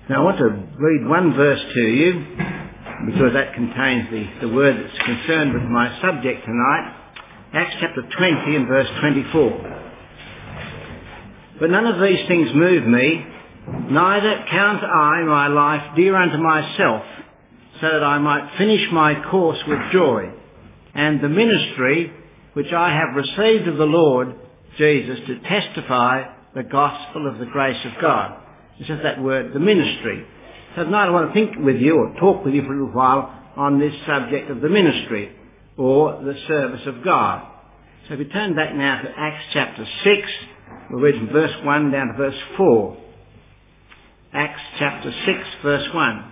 Now I want to read one verse to you, because that contains the word that's concerned with my subject tonight. Acts chapter 20 and verse 24. But none of these things move me, neither count I my life dear unto myself, so that I might finish my course with joy, and the ministry which I have received of the Lord Jesus to testify the gospel of the grace of God. It's just that word, the ministry. So tonight I want to think with you, or talk with you for a little while, on this subject of the ministry, or the service of God. So if we turn back now to Acts chapter 6, we'll read from verse 1 down to verse 4. Acts chapter 6, verse 1.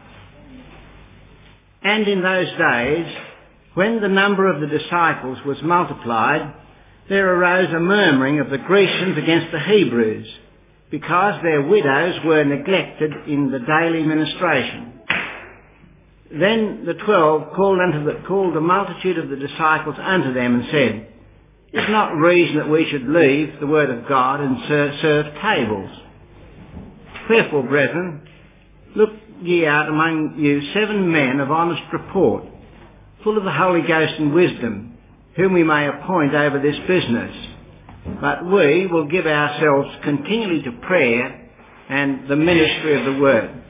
And in those days, when the number of the disciples was multiplied, there arose a murmuring of the Grecians against the Hebrews, because their widows were neglected in the daily ministration. Then the 12 called the multitude of the disciples unto them and said, Is not reason that we should leave the word of God and serve tables? Wherefore, brethren, look ye out among you 7 men of honest report, full of the Holy Ghost and wisdom, whom we may appoint over this business. But we will give ourselves continually to prayer and the ministry of the word.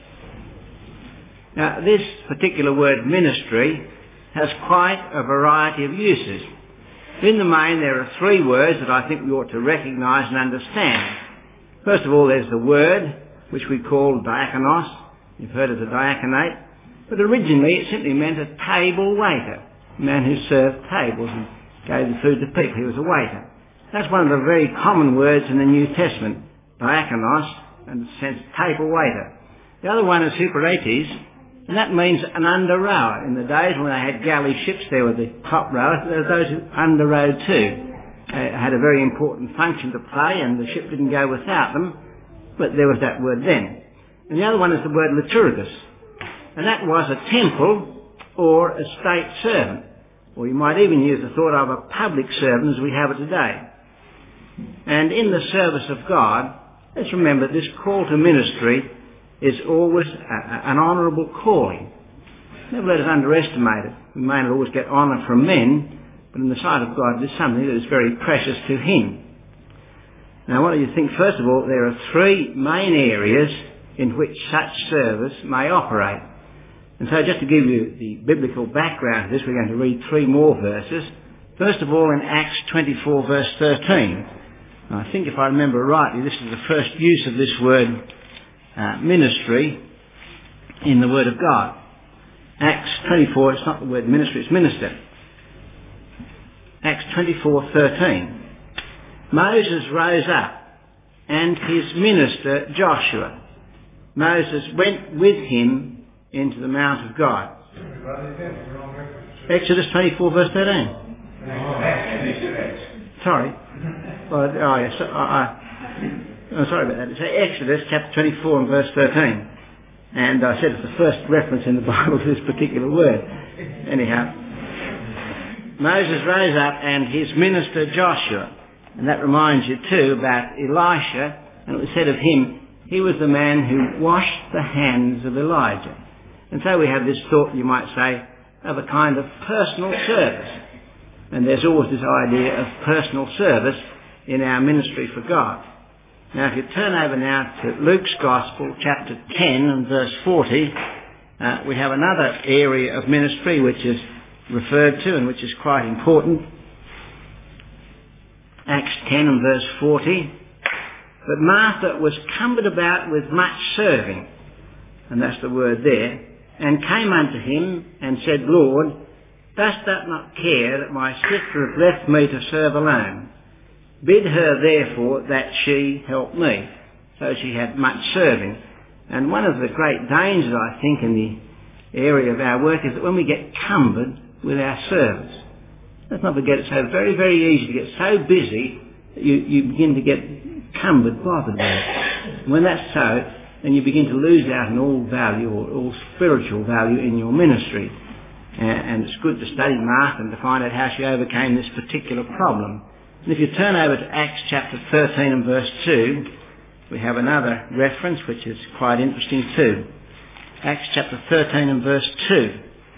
Now, this particular word, ministry, has quite a variety of uses. In the main, there are 3 words that I think we ought to recognise and understand. First of all, there's the word, which we call diakonos. You've heard of the diaconate. But originally, it simply meant a table waiter, a man who served tables and gave the food to people. He was a waiter. That's one of the very common words in the New Testament, diakonos, and in a sense, table waiter. The other one is hyperetes, and that means an under-rower. In the days when they had galley ships, there were the top rowers, there were those who under-rowed too. They had a very important function to play, and the ship didn't go without them, but there was that word then. And the other one is the word liturgus, and that was a temple or a state servant, or you might even use the thought of a public servant as we have it today. And in the service of God, let's remember this call to ministry is always an honourable calling. Never let us underestimate it. We may not always get honour from men, but in the sight of God, it is something that is very precious to Him. Now, I want you to think, first of all, there are 3 main areas in which such service may operate. And so just to give you the biblical background to this, we're going to read 3 more verses. First of all, in Acts 24, verse 13. I think if I remember rightly, this is the first use of this word ministry in the Word of God. Acts 24, it's not the word ministry, it's minister. Acts 24:13. Moses rose up, and his minister Joshua. Moses went with him into the Mount of God. Exodus 24, verse 13. Sorry. I'm sorry about that. It's Exodus chapter 24 and verse 13. And I said it's the first reference in the Bible to this particular word. Anyhow, Moses rose up and his minister Joshua. And that reminds you too about Elisha. And it was said of him, he was the man who washed the hands of Elijah. And so we have this thought, you might say, of a kind of personal service. And there's always this idea of personal service in our ministry for God. Now, if you turn over now to Luke's Gospel, chapter 10 and verse 40, we have another area of ministry which is referred to and which is quite important. Acts 10 and verse 40. But Martha was cumbered about with much serving, and that's the word there, and came unto him and said, Lord, dost thou not care that my sister hath left me to serve alone? Bid her therefore that she help me. So she had much serving. And one of the great dangers, I think, in the area of our work is that when we get cumbered with our service, let's not forget it's so very, very easy to get so busy that you begin to get cumbered, bothered with it. And when that's so, then you begin to lose out on all value or all spiritual value in your ministry. And it's good to study Martha and to find out how she overcame this particular problem. And if you turn over to Acts chapter 13 and verse 2, we have another reference which is quite interesting too. Acts chapter 13 and verse 2.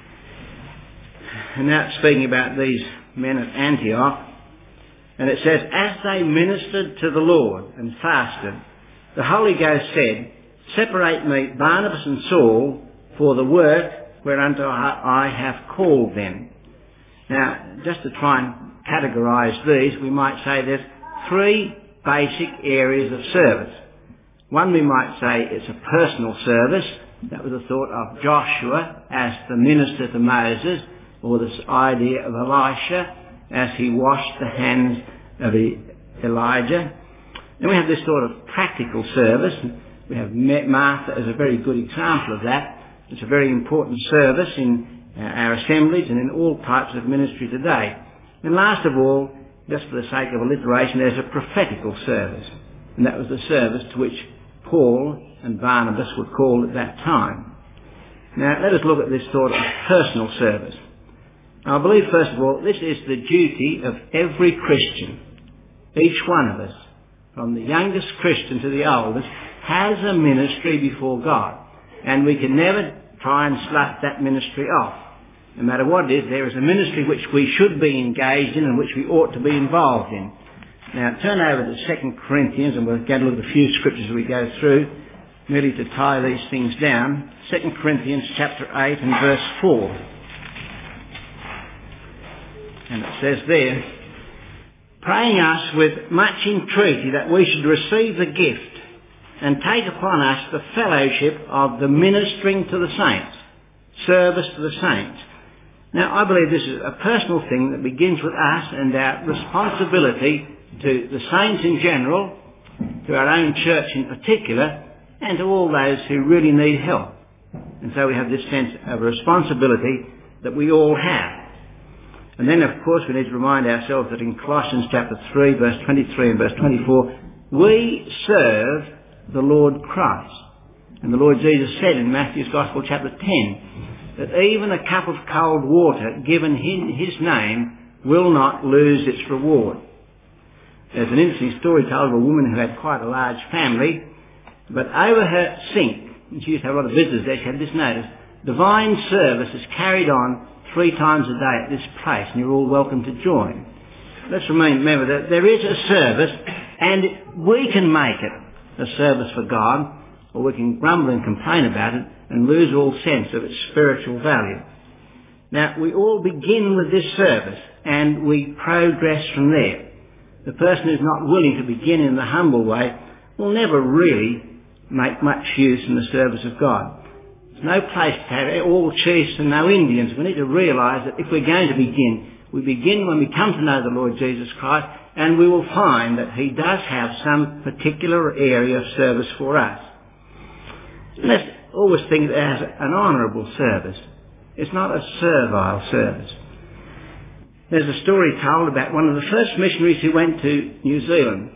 And now it's speaking about these men at Antioch. And it says, as they ministered to the Lord and fasted, the Holy Ghost said, separate me, Barnabas and Saul, for the work whereunto I have called them. Now, just to try and categorise these, we might say there's three basic areas of service. One, we might say it's a personal service. That was the thought of Joshua as the minister to Moses, or this idea of Elisha as he washed the hands of Elijah. Then we have this sort of practical service. We have Martha as a very good example of that. It's a very important service in our assemblies and in all types of ministry today. And last of all, just for the sake of alliteration, there's a prophetical service. And that was the service to which Paul and Barnabas were called at that time. Now, let us look at this sort of personal service. I believe, first of all, this is the duty of every Christian. Each one of us, from the youngest Christian to the oldest, has a ministry before God. And we can never try and slough that ministry off. No matter what it is, there is a ministry which we should be engaged in and which we ought to be involved in. Now, turn over to 2 Corinthians, and we'll get a look at a few scriptures as we go through, merely to tie these things down. 2 Corinthians chapter 8 and verse 4. And it says there, praying us with much entreaty that we should receive the gift and take upon us the fellowship of the ministering to the saints, service to the saints. Now, I believe this is a personal thing that begins with us and our responsibility to the saints in general, to our own church in particular, and to all those who really need help. And so we have this sense of responsibility that we all have. And then, of course, we need to remind ourselves that in Colossians chapter 3, verse 23 and verse 24, we serve the Lord Christ. And the Lord Jesus said in Matthew's Gospel chapter 10, that even a cup of cold water given in his name will not lose its reward. There's an interesting story told of a woman who had quite a large family, but over her sink, and she used to have a lot of visitors there, she had this notice, divine service is carried on 3 times a day at this place, and you're all welcome to join. Let's remember that there is a service, and we can make it a service for God, or we can grumble and complain about it and lose all sense of its spiritual value. Now, we all begin with this service, and we progress from there. The person who's not willing to begin in the humble way will never really make much use in the service of God. There's no place to have all chiefs and no Indians. We need to realise that if we're going to begin, we begin when we come to know the Lord Jesus Christ, and we will find that he does have some particular area of service for us. Let's always think of it as an honourable service. It's not a servile service. There's a story told about one of the first missionaries who went to New Zealand.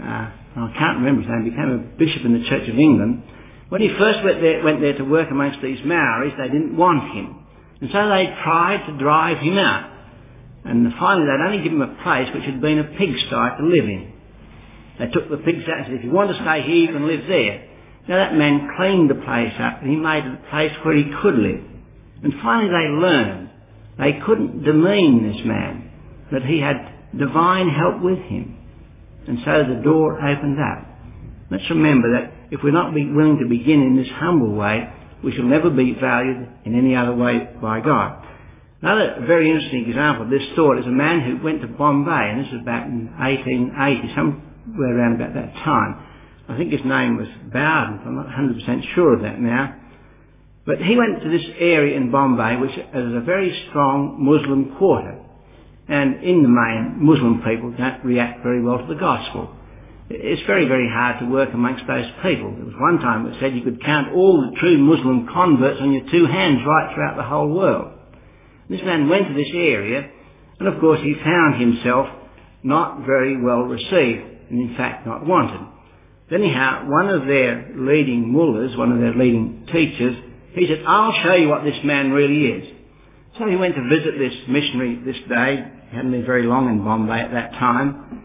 I can't remember his name. He became a bishop in the Church of England. When he first went there to work amongst these Maoris, they didn't want him. And so they tried to drive him out. And finally they'd only give him a place which had been a pigsty to live in. They took the pigs out and said, if you want to stay here, you can live there. Now that man cleaned the place up and he made it a place where he could live. And finally they learned they couldn't demean this man, that he had divine help with him. And so the door opened up. Let's remember that if we're not willing to begin in this humble way, we shall never be valued in any other way by God. Another very interesting example of this thought is a man who went to Bombay, and this was back in 1880, somewhere around about that time. I think his name was Bowden, I'm not 100% sure of that now. But he went to this area in Bombay which is a very strong Muslim quarter. And in the main, Muslim people don't react very well to the gospel. It's very, very hard to work amongst those people. There was one time it said you could count all the true Muslim converts on your 2 hands right throughout the whole world. This man went to this area, and of course he found himself not very well received, and in fact not wanted. Anyhow, one of their leading mullahs, one of their leading teachers, he said, I'll show you what this man really is. So he went to visit this missionary this day. He hadn't been very long in Bombay at that time.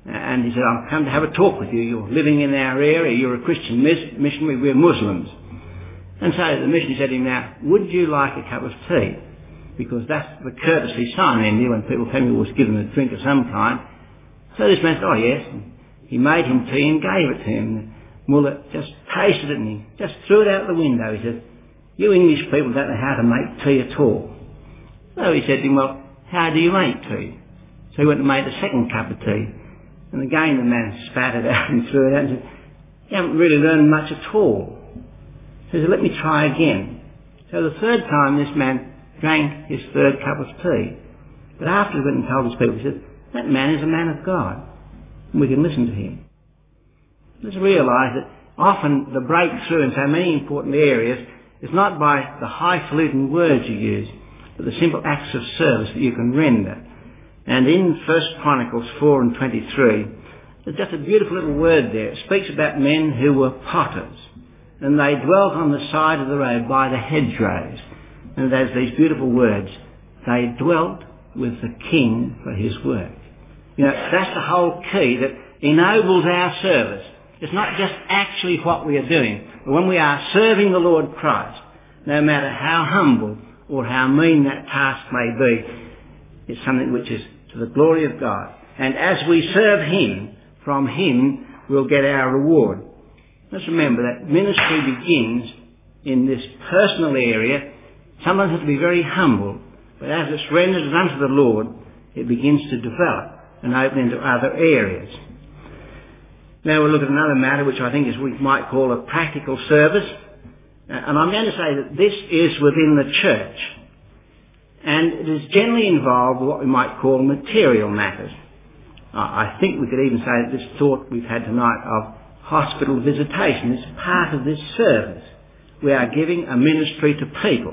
And he said, I've come to have a talk with you. You're living in our area. You're a Christian missionary. We're Muslims. And so the missionary said to him, now, would you like a cup of tea? Because that's the courtesy sign in India when people came, you always give them a drink of some kind. So this man said, oh yes. And he made him tea and gave it to him. Mullah just tasted it and he just threw it out the window. He said, you English people don't know how to make tea at all. So he said to him, well, how do you make tea? So he went and made a second cup of tea. And again the man spat it out and threw it out and said, you haven't really learned much at all. So he said, let me try again. So the third time this man drank his third cup of tea. But after he went and told his people, he said, that man is a man of God. And we can listen to him. Let's realise that often the breakthrough in so many important areas is not by the highfalutin words you use, but the simple acts of service that you can render. And in 1 Chronicles 4 and 23, there's just a beautiful little word there. It speaks about men who were potters. And they dwelt on the side of the road by the hedgerows. And there's these beautiful words. They dwelt with the king for his work. You know, that's the whole key that ennobles our service. It's not just actually what we are doing, but when we are serving the Lord Christ, no matter how humble or how mean that task may be, it's something which is to the glory of God. And as we serve him, from him we'll get our reward. Let's remember that ministry begins in this personal area. Someone has to be very humble, but as it's rendered unto the Lord, it begins to develop and open into other areas. Now we'll look at another matter which I think is we might call a practical service. And I'm going to say that this is within the church. And it is generally involved with what we might call material matters. I think we could even say that this thought we've had tonight of hospital visitation is part of this service. We are giving a ministry to people.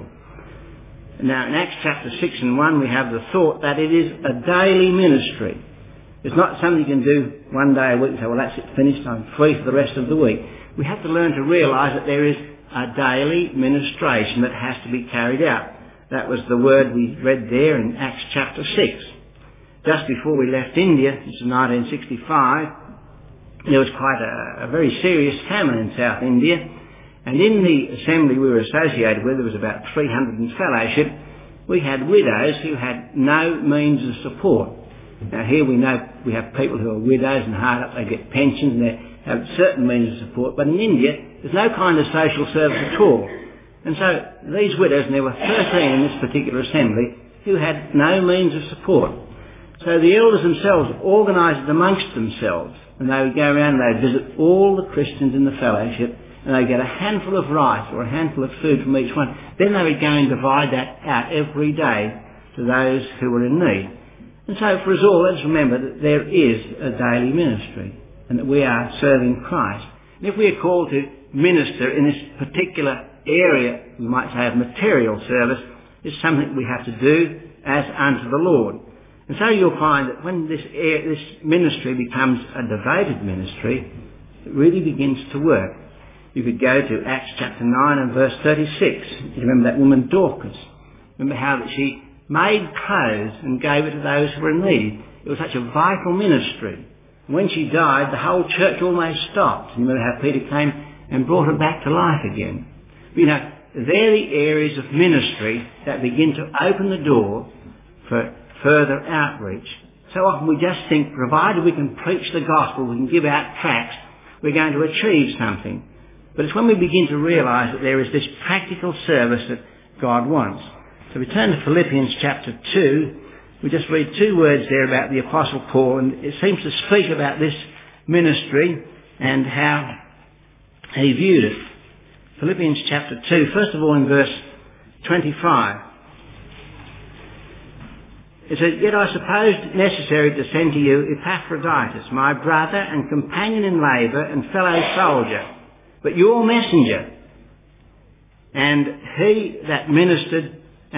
Now in Acts chapter 6 and 1 we have the thought that it is a daily ministry. It's not something you can do one day a week and say, well, that's it, finished, I'm free for the rest of the week. We have to learn to realise that there is a daily ministration that has to be carried out. That was the word we read there in Acts chapter 6. Just before we left India, this is 1965, there was quite a very serious famine in South India. And in the assembly we were associated with, there was about 300 in fellowship, we had widows who had no means of support. Now here we know we have people who are widows and hard up, they get pensions and they have certain means of support, but in India there's no kind of social service at all. And so these widows, and there were 13 in this particular assembly, who had no means of support. So the elders themselves organised it amongst themselves, and they would go around and they would visit all the Christians in the fellowship, and they would get a handful of rice or a handful of food from each one. Then they would go and divide that out every day to those who were in need. And so for us all, let's remember that there is a daily ministry and that we are serving Christ. And if we are called to minister in this particular area, we might say of material service, it's something we have to do as unto the Lord. And so you'll find that when this ministry becomes a devoted ministry, it really begins to work. You could go to Acts chapter 9 and verse 36. You remember that woman Dorcas. Remember how that she made clothes and gave it to those who were in need. It was such a vital ministry. When she died, the whole church almost stopped. You remember how Peter came and brought her back to life again. But, you know, they're the areas of ministry that begin to open the door for further outreach. So often we just think, provided we can preach the gospel, we can give out tracts, we're going to achieve something. But it's when we begin to realise that there is this practical service that God wants. So we turn to Philippians chapter 2. We just read two words there about the Apostle Paul, and it seems to speak about this ministry and how he viewed it. Philippians chapter 2, first of all in verse 25. It says, "Yet I supposed it necessary to send to you Epaphroditus, my brother and companion in labour and fellow soldier, but your messenger, and he that ministered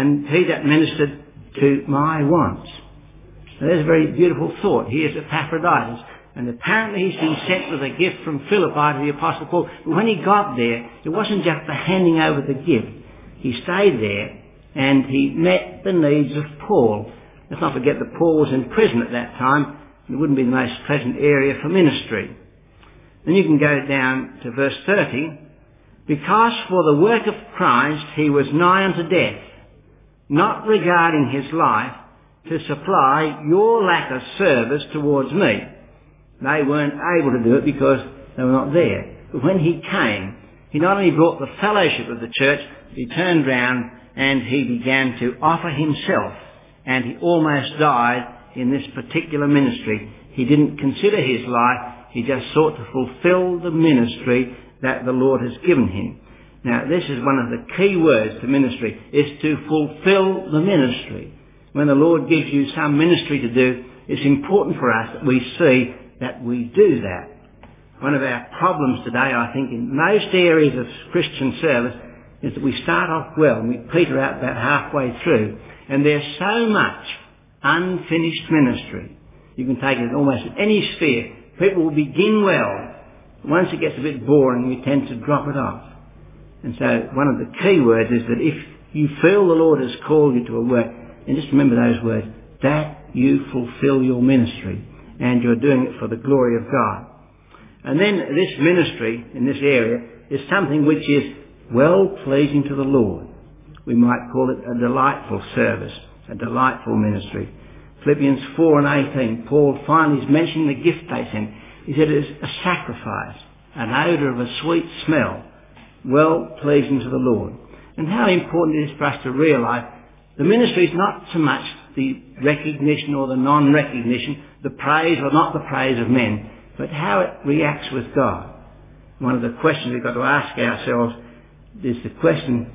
to my wants." Now, there's a very beautiful thought. Here's Epaphroditus, and apparently he's been sent with a gift from Philippi to the Apostle Paul. But when he got there, it wasn't just the handing over the gift. He stayed there and he met the needs of Paul. Let's not forget that Paul was in prison at that time It wouldn't be the most pleasant area for ministry. Then you can go down to verse 30. Because for the work of Christ he was nigh unto death, not regarding his life, to supply your lack of service towards me. They weren't able to do it because they were not there. But when he came, he not only brought the fellowship of the church, he turned round and he began to offer himself, and he almost died in this particular ministry. He didn't consider his life, he just sought to fulfill the ministry that the Lord has given him. Now, this is one of the key words to ministry, is to fulfill the ministry. When the Lord gives you some ministry to do, it's important for us that we see that we do that. One of our problems today, I think, in most areas of Christian service, is that we start off well and we peter out about halfway through, and there's so much unfinished ministry. You can take it in almost any sphere. People will begin well. Once it gets a bit boring, we tend to drop it off. And so one of the key words is that if you feel the Lord has called you to a work, and just remember those words, that you fulfill your ministry, and you're doing it for the glory of God. And then this ministry in this area is something which is well-pleasing to the Lord. We might call it a delightful service, a delightful ministry. Philippians 4 and 18, Paul finally is mentioning the gift they sent. He said it is a sacrifice, an odour of a sweet smell, well-pleasing to the Lord. And how important it is for us to realise the ministry is not so much the recognition or the non-recognition, the praise or not the praise of men, but how it reacts with God. One of the questions we've got to ask ourselves is the question,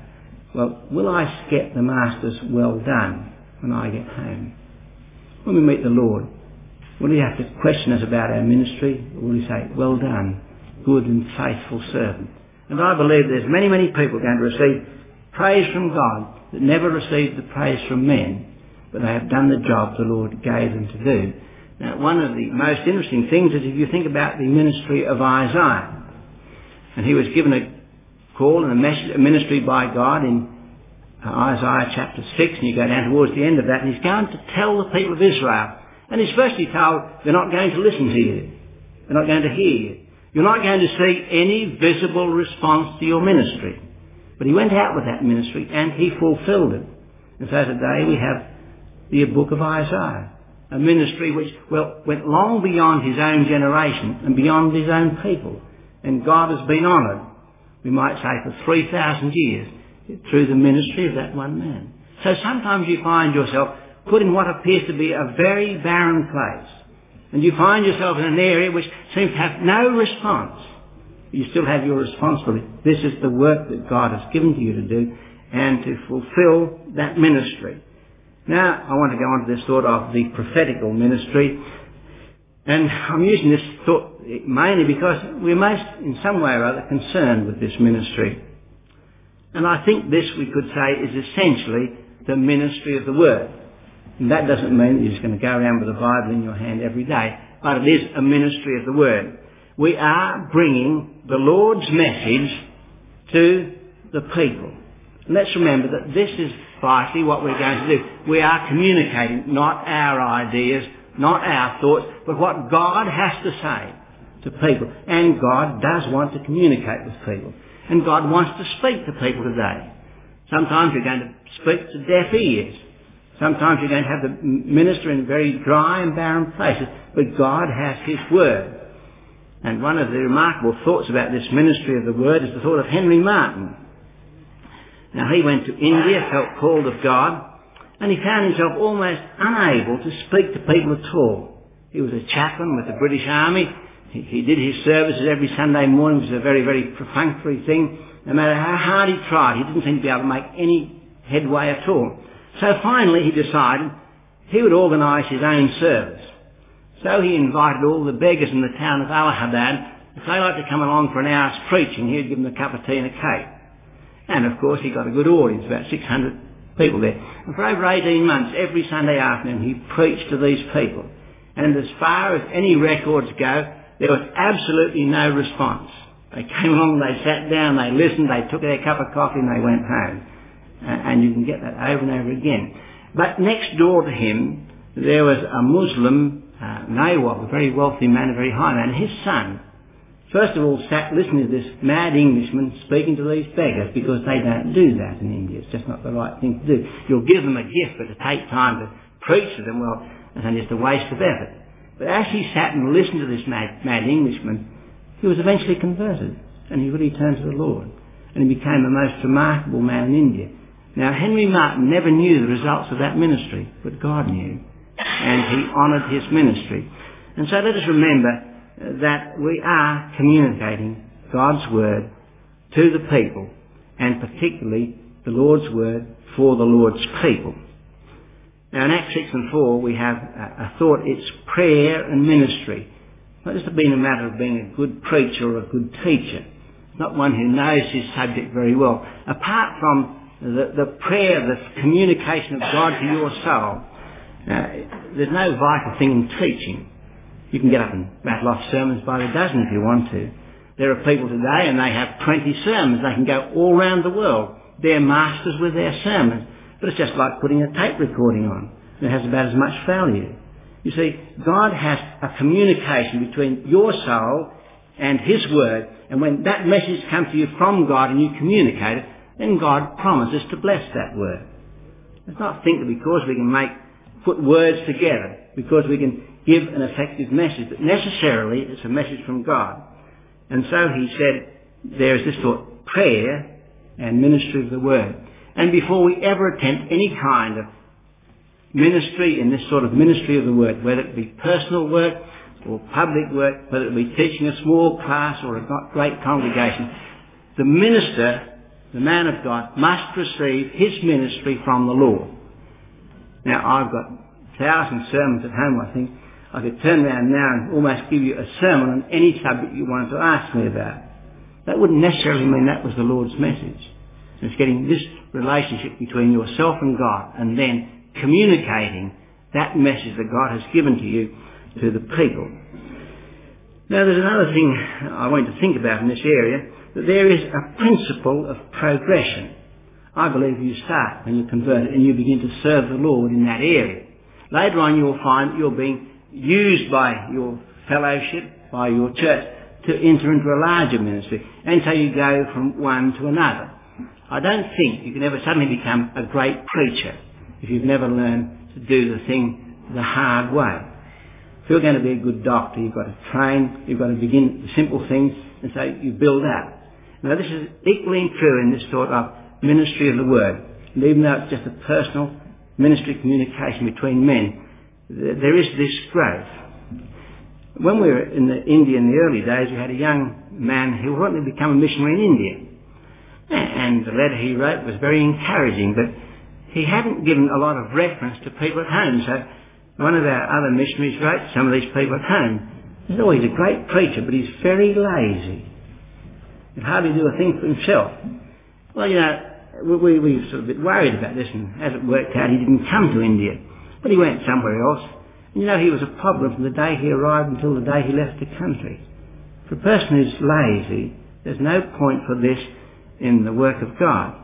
will I get the Master's well done when I get home? When we meet the Lord, will he have to question us about our ministry, or will he say, well done, good and faithful servant? And I believe there's many, many people going to receive praise from God that never received the praise from men, but they have done the job the Lord gave them to do. Now, one of the most interesting things is if you think about the ministry of Isaiah. And he was given a call and a ministry by God in Isaiah chapter 6, and you go down towards the end of that, and he's going to tell the people of Israel. And he's firstly told, they're not going to listen to you. They're not going to hear you. You're not going to see any visible response to your ministry. But he went out with that ministry and he fulfilled it. And so today we have the book of Isaiah, a ministry which, went long beyond his own generation and beyond his own people. And God has been honoured, we might say, for 3,000 years through the ministry of that one man. So sometimes you find yourself put in what appears to be a very barren place. And you find yourself in an area which seems to have no response. You still have your responsibility. This is the work that God has given to you to do, and to fulfill that ministry. Now, I want to go on to this thought of the prophetical ministry. And I'm using this thought mainly because we're most, in some way or other, concerned with this ministry. And I think this, we could say, is essentially the ministry of the Word. And that doesn't mean that you're just going to go around with a Bible in your hand every day, but it is a ministry of the Word. We are bringing the Lord's message to the people. And let's remember that this is vitally what we're going to do. We are communicating not our ideas, not our thoughts, but what God has to say to people. And God does want to communicate with people. And God wants to speak to people today. Sometimes you're going to speak to deaf ears. Sometimes you're going to have the minister in very dry and barren places. But God has his word. And one of the remarkable thoughts about this ministry of the Word is the thought of Henry Martyn. Now, he went to India, felt called of God, and he found himself almost unable to speak to people at all. He was a chaplain with the British Army. He did his services every Sunday morning, which was a very, very perfunctory thing. No matter how hard he tried, he didn't seem to be able to make any headway at all. So finally he decided he would organise his own service. So he invited all the beggars in the town of Allahabad. If they liked to come along for an hour's preaching, he'd give them a cup of tea and a cake. And of course he got a good audience, about 600 people there. And for over 18 months, every Sunday afternoon, he preached to these people. And as far as any records go, there was absolutely no response. They came along, they sat down, they listened, they took their cup of coffee and they went home. And you can get that over and over again. But next door to him, there was a Muslim Nawab, a very wealthy man, a very high man, his son, first of all sat listening to this mad Englishman speaking to these beggars, because they don't do that in India. It's just not the right thing to do. You'll give them a gift, but to take time to preach to them, well, it's just a waste of effort. But as he sat and listened to this mad Englishman, he was eventually converted, and he really turned to the Lord, and he became the most remarkable man in India. Now, Henry Martyn never knew the results of that ministry, but God knew, and he honoured his ministry. And so let us remember that we are communicating God's word to the people, and particularly the Lord's word for the Lord's people. Now in Acts 6 and 4 we have a thought, it's prayer and ministry. It's not just being a matter of being a good preacher or a good teacher. It's not one who knows his subject very well. Apart from the prayer, the communication of God to your soul, there's no vital thing in teaching. You can get up and rattle off sermons by the dozen if you want to. There are people today and they have 20 sermons. They can go all around the world. They're masters with their sermons. But it's just like putting a tape recording on. It has about as much value. You see, God has a communication between your soul and His Word. And when that message comes to you from God and you communicate it, then God promises to bless that word. Let's not think that because we can put words together, because we can give an effective message, but necessarily it's a message from God. And so he said there is this thought, prayer and ministry of the word. And before we ever attempt any kind of ministry in this sort of ministry of the word, whether it be personal work or public work, whether it be teaching a small class or a great congregation, the minister, the man of God, must receive his ministry from the Lord. Now I've got 1,000 sermons at home, I think. I could turn around now and almost give you a sermon on any subject you wanted to ask me about. That wouldn't necessarily mean that was the Lord's message. It's getting this relationship between yourself and God and then communicating that message that God has given to you to the people. Now there's another thing I want you to think about in this area, that there is a principle of progression. I believe you start when you're converted and you begin to serve the Lord in that area. Later on you'll find that you're being used by your fellowship, by your church, to enter into a larger ministry. And so you go from one to another. I don't think you can ever suddenly become a great preacher if you've never learned to do the thing the hard way. If you're going to be a good doctor, you've got to train, you've got to begin with simple things, and so you build up. Now this is equally true in this sort of ministry of the word. And even though it's just a personal ministry communication between men, there is this growth. When we were in India in the early days, we had a young man who wanted to become a missionary in India. And the letter he wrote was very encouraging, but he hadn't given a lot of reference to people at home. So one of our other missionaries wrote to some of these people at home. He said, oh, he's a great preacher, but he's very lazy. He can hardly do a thing for himself. Well, you know, we were sort of a bit worried about this, and as it worked out, he didn't come to India. But he went somewhere else. And you know, he was a problem from the day he arrived until the day he left the country. For a person who's lazy, there's no point for this in the work of God.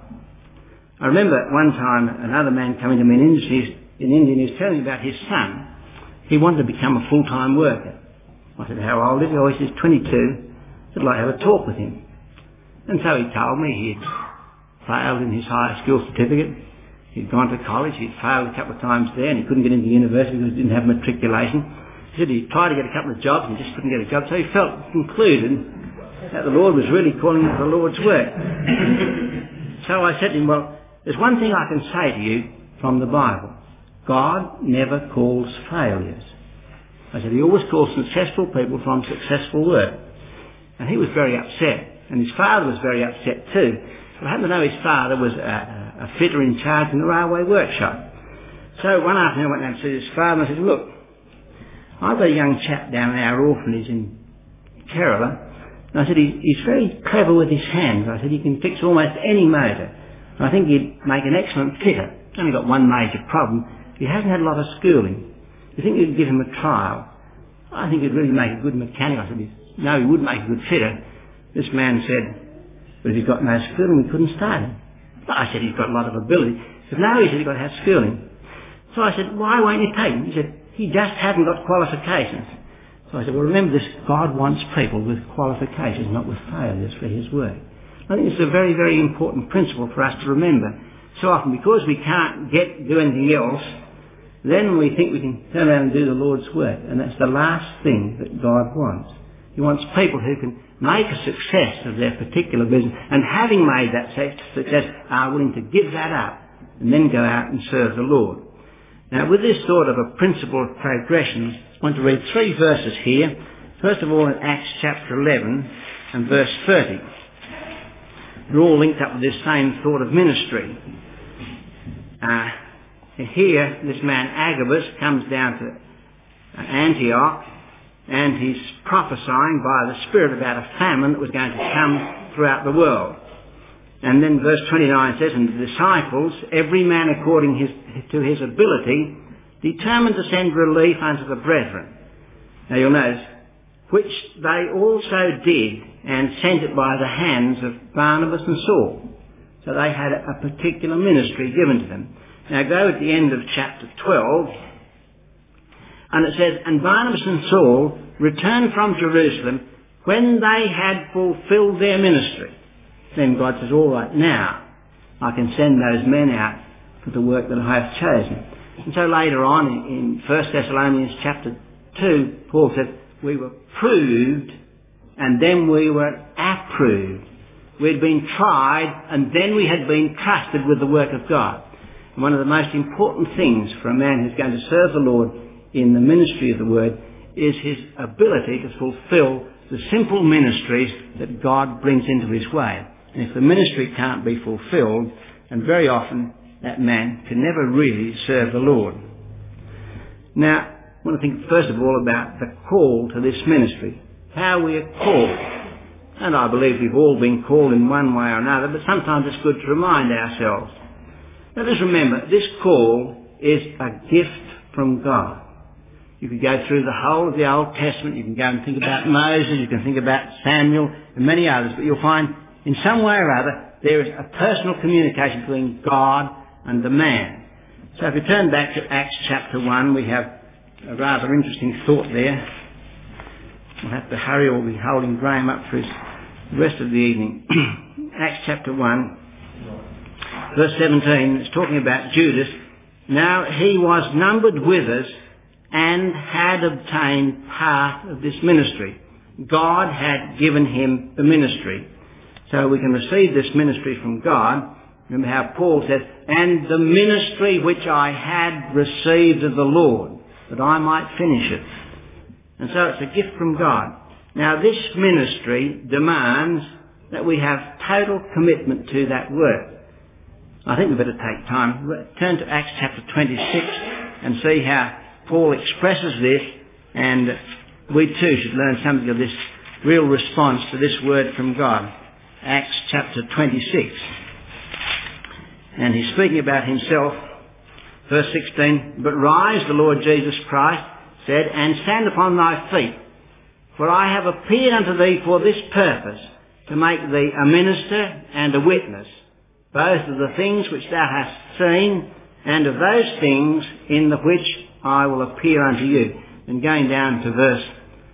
I remember one time another man coming to me in India, and he was telling me about his son. He wanted to become a full-time worker. I said, how old is he? Oh, he says 22. I said, I'd like to have a talk with him. And so he told me he'd failed in his higher school certificate. He'd gone to college, he'd failed a couple of times there, and he couldn't get into university because he didn't have matriculation. He said he tried to get a couple of jobs and just couldn't get a job, so he concluded that the Lord was really calling him for the Lord's work. So I said to him, well, there's one thing I can say to you from the Bible. God never calls failures. I said he always calls successful people from successful work. And he was very upset, and his father was very upset too. But I happen to know his father was a fitter in charge in the railway workshop. So one afternoon I went down to see his father and I said, look, I've got a young chap down in our orphanage in Kerala. And I said, he's very clever with his hands. I said, he can fix almost any motor. And I think he'd make an excellent fitter. He's only got one major problem. He hasn't had a lot of schooling. You think you'd give him a trial? I think he'd really make a good mechanic. I said, no, he would make a good fitter. This man said, but if he's got no schooling, we couldn't start him. I said, he's got a lot of ability. He said, no, he said, he's got to have schooling. So I said, why won't you take him? He said, he just hadn't got qualifications. So I said, well, remember this, God wants people with qualifications, not with failures for his work. I think it's a very, very important principle for us to remember. So often, because we can't do anything else, then we think we can turn around and do the Lord's work. And that's the last thing that God wants. He wants people who can make a success of their particular business, and having made that success, are willing to give that up and then go out and serve the Lord. Now, with this sort of a principle of progression, I want to read 3 verses here. First of all, in Acts chapter 11 and verse 30. They're all linked up with this same sort of ministry. Here, this man Agabus comes down to Antioch, and he's prophesying by the Spirit about a famine that was going to come throughout the world. And then verse 29 says, and the disciples, every man according to his ability, determined to send relief unto the brethren. Now you'll notice, which they also did, and sent it by the hands of Barnabas and Saul. So they had a particular ministry given to them. Now go at the end of chapter 12, and it says, and Barnabas and Saul returned from Jerusalem when they had fulfilled their ministry. Then God says, all right, now I can send those men out for the work that I have chosen. And so later on in 1 Thessalonians chapter 2, Paul says, we were proved and then we were approved. We had been tried and then we had been trusted with the work of God. And one of the most important things for a man who's going to serve the Lord in the ministry of the Word is his ability to fulfill the simple ministries that God brings into his way. And if the ministry can't be fulfilled, and very often that man can never really serve the Lord. Now, I want to think first of all about the call to this ministry. How we are called. And I believe we've all been called in one way or another, but sometimes it's good to remind ourselves. Now just remember, this call is a gift from God. You could go through the whole of the Old Testament, you can go and think about Moses, you can think about Samuel and many others, but you'll find in some way or other there is a personal communication between God and the man. So if we turn back to Acts chapter 1, we have a rather interesting thought there. We'll have to hurry or we'll be holding Graham up for the rest of the evening. Acts chapter 1, verse 17, it's talking about Judas. Now he was numbered with us and had obtained part of this ministry. God had given him the ministry. So we can receive this ministry from God. Remember how Paul says, and the ministry which I had received of the Lord, that I might finish it. And so it's a gift from God. Now this ministry demands that we have total commitment to that work. I think we better take time. Turn to Acts chapter 26 and see how Paul expresses this, and we too should learn something of this real response to this word from God. Acts chapter 26. And he's speaking about himself. Verse 16, but rise, the Lord Jesus Christ said, and stand upon thy feet. For I have appeared unto thee for this purpose, to make thee a minister and a witness, both of the things which thou hast seen, and of those things in the which I will appear unto you. And going down to verse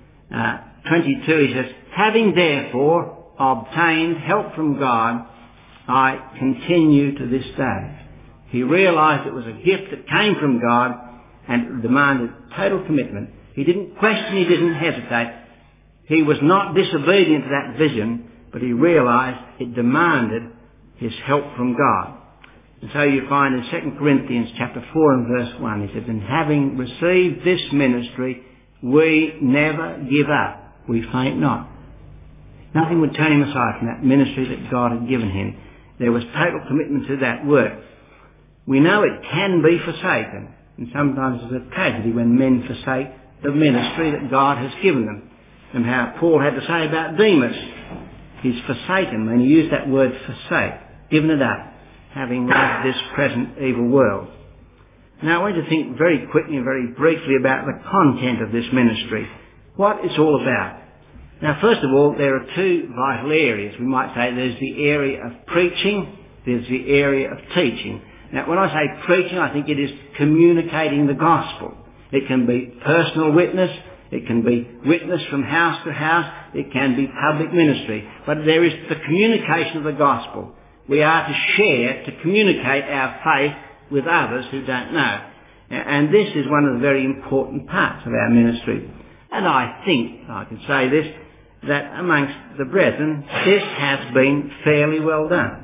22, he says, having therefore obtained help from God, I continue to this day. He realised it was a gift that came from God and it demanded total commitment. He didn't question, he didn't hesitate. He was not disobedient to that vision, but he realised it demanded his help from God. And so you find in 2 Corinthians chapter 4 and verse 1, he says, and having received this ministry, we never give up. We faint not. Nothing would turn him aside from that ministry that God had given him. There was total commitment to that work. We know it can be forsaken, and sometimes it's a tragedy when men forsake the ministry that God has given them. And how Paul had to say about Demas, he's forsaken, and he used that word forsake, given it up, having loved this present evil world. Now I want you to think very quickly and very briefly about the content of this ministry, what it's all about. Now first of all, there are two vital areas. We might say there's the area of preaching, there's the area of teaching. Now when I say preaching, I think it is communicating the gospel. It can be personal witness. It can be witness from house to house. It can be public ministry. But there is the communication of the gospel. We are to share, to communicate our faith with others who don't know. And this is one of the very important parts of our ministry. And I think, I can say this, that amongst the brethren, this has been fairly well done.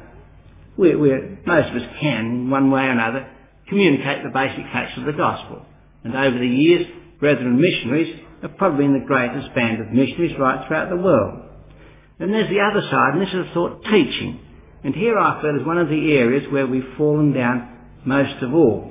Most of us can, in one way or another, communicate the basic facts of the gospel. And over the years, brethren missionaries have probably been the greatest band of missionaries right throughout the world. And there's the other side, and this is the thought teaching. And here I feel is one of the areas where we've fallen down most of all.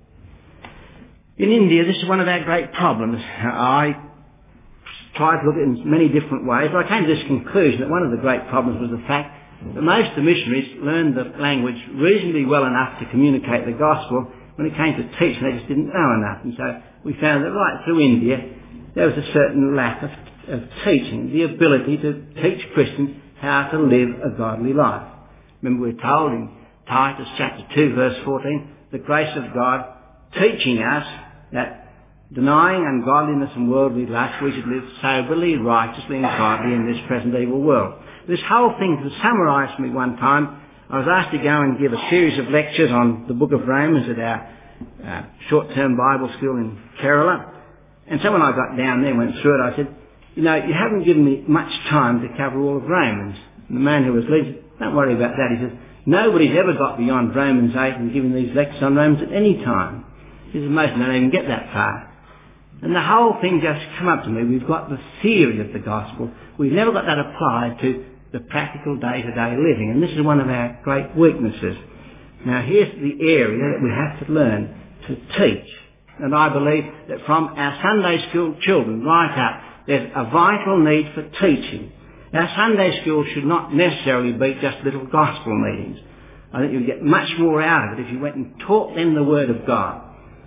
In India, this is one of our great problems. I tried to look at it in many different ways, but I came to this conclusion that one of the great problems was the fact that most of the missionaries learned the language reasonably well enough to communicate the gospel. When it came to teaching, they just didn't know enough. And so we found that right through India, there was a certain lack of teaching, the ability to teach Christians how to live a godly life. Remember, we're told in Titus chapter 2, verse 14, the grace of God teaching us that denying ungodliness and worldly lust, we should live soberly, righteously and quietly in this present evil world. This whole thing was summarised for me one time. I was asked to go and give a series of lectures on the book of Romans at our short-term Bible school in Kerala. And so when I got down there and went through it, I said, you haven't given me much time to cover all of Romans. And the man who was leading said, don't worry about that. He said, nobody's ever got beyond Romans 8 and given these lectures on Romans at any time. He said, most don't even get that far. And the whole thing just come up to me. We've got the theory of the gospel. We've never got that applied to the practical day-to-day living. And this is one of our great weaknesses. Now here's the area that we have to learn to teach. And I believe that from our Sunday school children right up, there's a vital need for teaching. Our Sunday school should not necessarily be just little gospel meetings. I think you'd get much more out of it if you went and taught them the Word of God.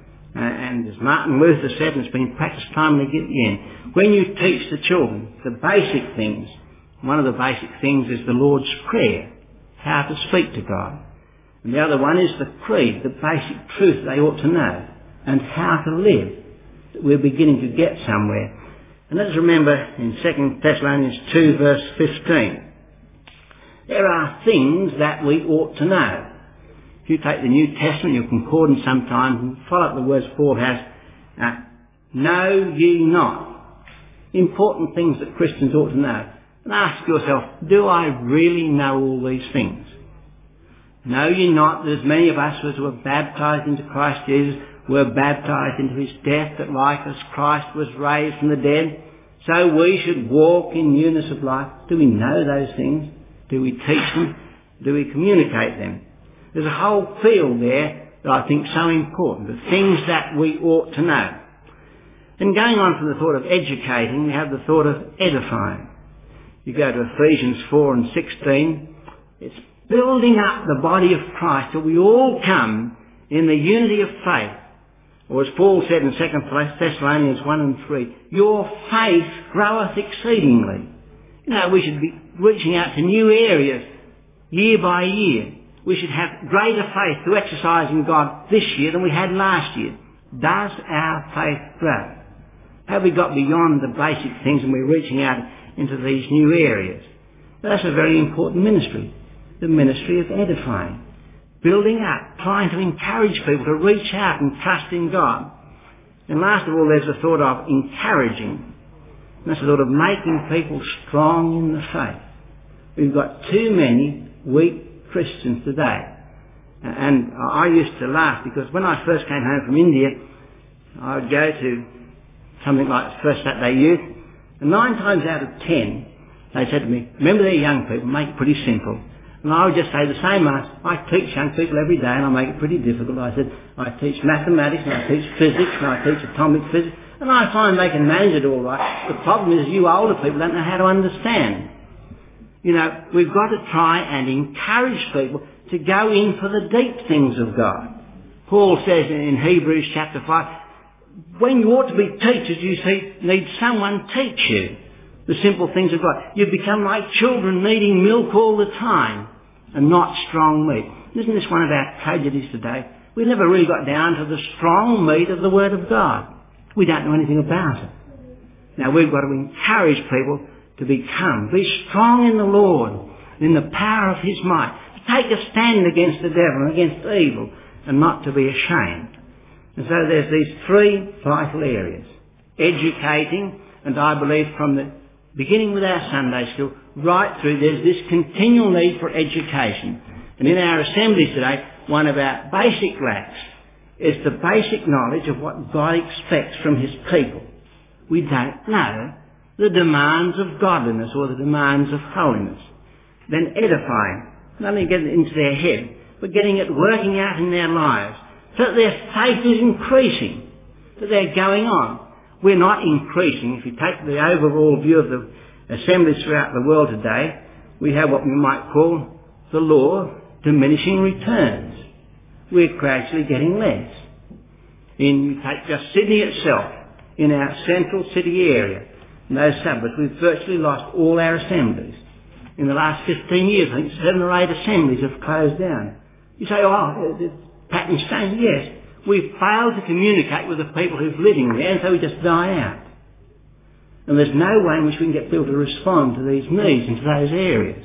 And as Martin Luther said, and it's been practiced time and again, when you teach the children the basic things, one of the basic things is the Lord's Prayer, how to speak to God. And the other one is the creed, the basic truth they ought to know, and how to live. We're beginning to get somewhere. And let's remember in 2 Thessalonians 2 verse 15, there are things that we ought to know. If you take the New Testament, your concordance sometimes, and follow up the words Paul has, know ye not. Important things that Christians ought to know. And ask yourself, do I really know all these things? Know ye not that as many of us as were baptized into Christ Jesus were baptized into his death, that like as Christ was raised from the dead, so we should walk in newness of life? Do we know those things? Do we teach them? Do we communicate them? There's a whole field there that I think is so important, the things that we ought to know. And going on from the thought of educating, we have the thought of edifying. You go to Ephesians 4 and 16, it's building up the body of Christ till we all come in the unity of faith. Or as Paul said in 2 Thessalonians 1 and 3, your faith groweth exceedingly. We should be reaching out to new areas year by year. We should have greater faith to exercise in God this year than we had last year. Does our faith grow? Have we got beyond the basic things and we're reaching out into these new areas? That's a very important ministry. The ministry of edifying. Building up, trying to encourage people to reach out and trust in God. And last of all, there's the thought of encouraging. And that's the thought of making people strong in the faith. We've got too many weak Christians today. And I used to laugh because when I first came home from India, I would go to something like First Saturday Youth, and 9 times out of 10, they said to me, remember they're young people, make it pretty simple. And I would just say the same answer. I teach young people every day and I make it pretty difficult. I said, I teach mathematics and I teach physics and I teach atomic physics, and I find they can manage it all right. The problem is you older people don't know how to understand. We've got to try and encourage people to go in for the deep things of God. Paul says in Hebrews chapter 5, when you ought to be teachers, you need someone teach you the simple things of God. You become like children needing milk all the time and not strong meat. Isn't this one of our tragedies today? We've never really got down to the strong meat of the Word of God. We don't know anything about it. Now we've got to encourage people to be strong in the Lord, in the power of his might, to take a stand against the devil and against evil, and not to be ashamed. And so there's these three vital areas. Educating, and I believe from the beginning with our Sunday school, right through, there's this continual need for education. And in our assemblies today, one of our basic lacks is the basic knowledge of what God expects from his people. We don't know the demands of godliness or the demands of holiness. Then edifying, not only getting it into their head, but getting it working out in their lives, so that their faith is increasing, that they're going on. We're not increasing. If you take the overall view of the assemblies throughout the world today, we have what we might call the law of diminishing returns. We're gradually getting less. You take just Sydney itself, in our central city area, in those suburbs, we've virtually lost all our assemblies. In the last 15 years, I think 7 or 8 assemblies have closed down. You say, the pattern's changed. Yes. We've failed to communicate with the people who're living there, and so we just die out. And there's no way in which we can get people to respond to these needs and to those areas.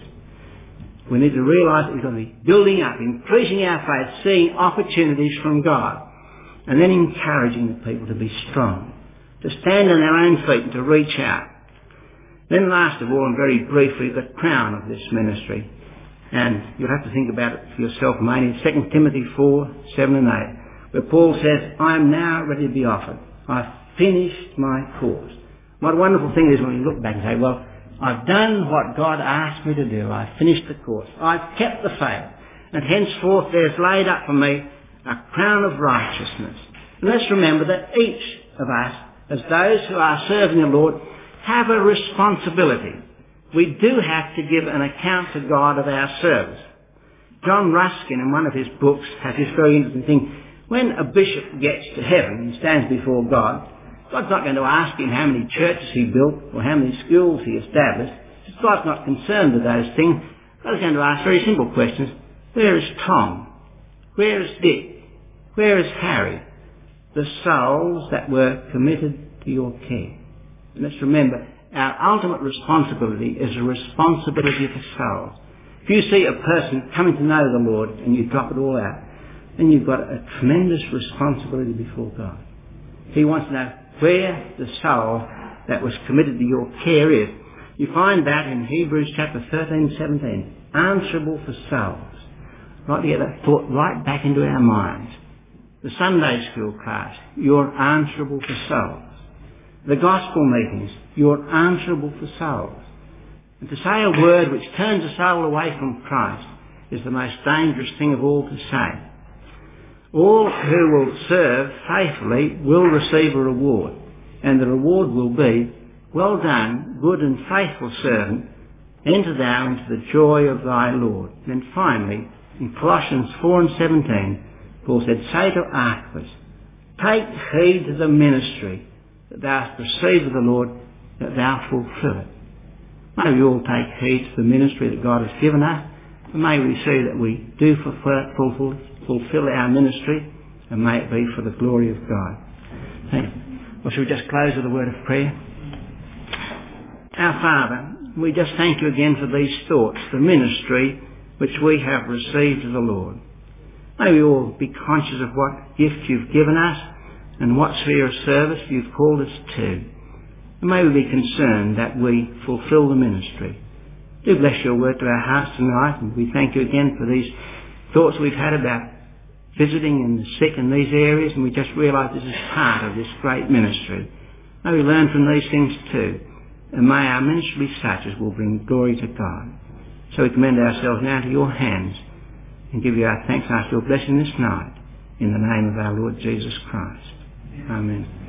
We need to realise that we've got to be building up, increasing our faith, seeing opportunities from God, and then encouraging the people to be strong, to stand on their own feet and to reach out. Then last of all, and very briefly, the crown of this ministry. And you'll have to think about it for yourself mainly. 2 Timothy 4, 7 and 8, where Paul says, I am now ready to be offered. I've finished my course. What a wonderful thing it is when you look back and say, well, I've done what God asked me to do. I've finished the course. I've kept the faith. And henceforth there's laid up for me a crown of righteousness. And let's remember that each of us, as those who are serving the Lord, have a responsibility. We do have to give an account to God of our service. John Ruskin, in one of his books, has this very interesting thing. When a bishop gets to heaven and stands before God, God's not going to ask him how many churches he built or how many schools he established. God's not concerned with those things. God's going to ask very simple questions. Where is Tom? Where is Dick? Where is Harry? The souls that were committed to your care. And let's remember, our ultimate responsibility is a responsibility for souls. If you see a person coming to know the Lord and you drop it all out, then you've got a tremendous responsibility before God. He wants to know where the soul that was committed to your care is. You find that in Hebrews chapter 13, 17. Answerable for souls. Right to get that thought right back into our minds. The Sunday school class, you're answerable for souls. The gospel meetings, you're answerable for souls. And to say a word which turns a soul away from Christ is the most dangerous thing of all to say. All who will serve faithfully will receive a reward, and the reward will be, well done, good and faithful servant, enter thou into the joy of thy Lord. Then finally, in Colossians 4 and 17, Paul said, say to Archippus, take heed to the ministry that thou hast received of the Lord, that thou fulfill it. May we all take heed to the ministry that God has given us, and may we see that we do fulfill our ministry, and may it be for the glory of God. Thank you. Well, shall we just close with a word of prayer? Our Father, we just thank you again for these thoughts, the ministry which we have received of the Lord. May we all be conscious of what gift you've given us and what sphere of service you've called us to. And may we be concerned that we fulfill the ministry. Do bless your word to our hearts tonight, and we thank you again for these thoughts we've had about visiting and the sick in these areas, and we just realise this is part of this great ministry. May we learn from these things too, and may our ministry be such as will bring glory to God. So we commend ourselves now to your hands and give you our thanks and ask your blessing this night in the name of our Lord Jesus Christ. Amen.